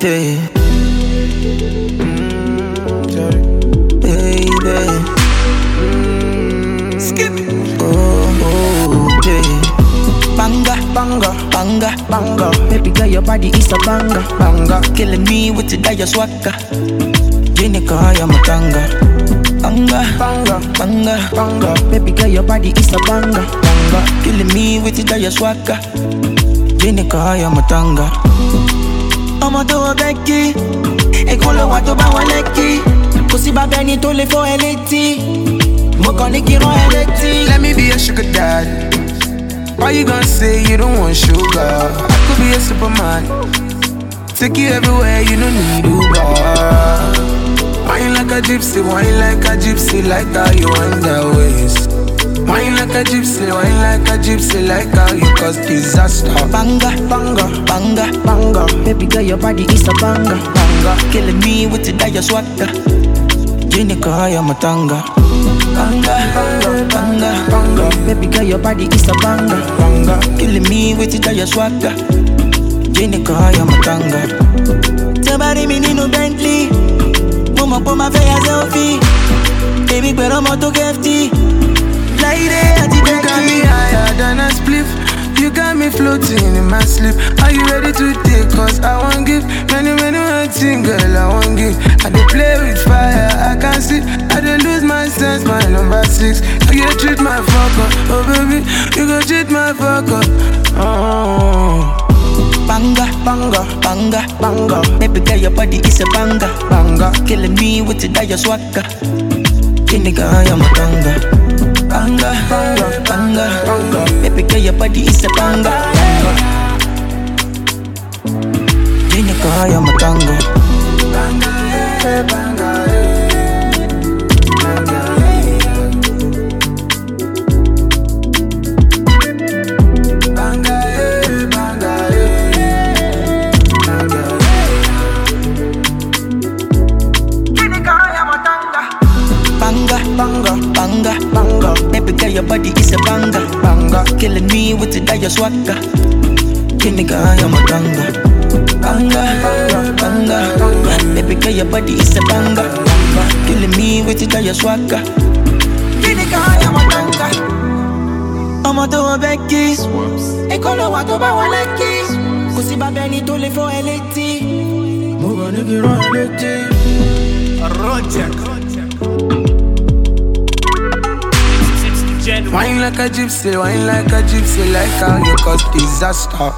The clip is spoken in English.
yeah. Baby. Skip. Oh, yeah. Banga, banga, banga, banga. Baby girl, your body is a banga, banga. Killing me with the dire swagger. Jenica, I'm a tanga. Banga, banga, banga, banga. Baby girl, your body is a banga, banga. Killing me with the dire swagger. Jenica, I'm a tanga. I'ma do a Becky. E con lo guato ba wa lekki. Così va bene to le fo eletti. Mo con i kiro eletti. Let me be a sugar daddy. Why you gonna say you don't want sugar? I could be a superman. Take you everywhere, you don't need Uber. Wine like a gypsy, wine like a gypsy, like how you wind that waist. Wine like a gypsy, wine like a gypsy, like how you cause disaster. Banga, banga, banga, banga. Baby girl, your body is a banga, banga. Killing me with the dire swagger. Jenica, I'm a tanga. Banga, banga, banga, banga. Baby girl, your body is a banga, banga. Killing me with the dire swagger. Jenica, I'm a tanga. Somebody me need no Bentley. Mama put my face as selfie. Baby, pero I'm auto hefty. Lady, you got me higher than a spliff. You got me floating in my sleep. Are you ready to take? Cause I won't give many things, girl, I won't give. I dey play with fire, I can't see. I dey lose my sense, my number 6. You go treat my fuck up, oh baby. You go treat my fuck up, oh. Banga, banga, banga, banga. Baby girl, your body is a banga, banga. Killing me with the dire swagger. Jenica, I'm a tanga. Banga, banga, banga, banga. Baby girl, your body is a banga, banga. Jenica, I'm a tanga. Banga, yeah, banga, Banga, banga, banga. Baby girl, your body is a banga, banga. Killing me with the dire swagger. Jenica, I'm a tanga. Banga, banga, banga, banga. Baby girl, your body is a banga, banga. Killing me with the dire swagger. Jenica, I'm a tanga. I'ma do a Becky. E con lo guato ba wa lekki. Così va bene to le fo eletti. Mo con i kiro eletti. Roger. wine like a gypsy, wine like a gypsy, like how you cause disaster.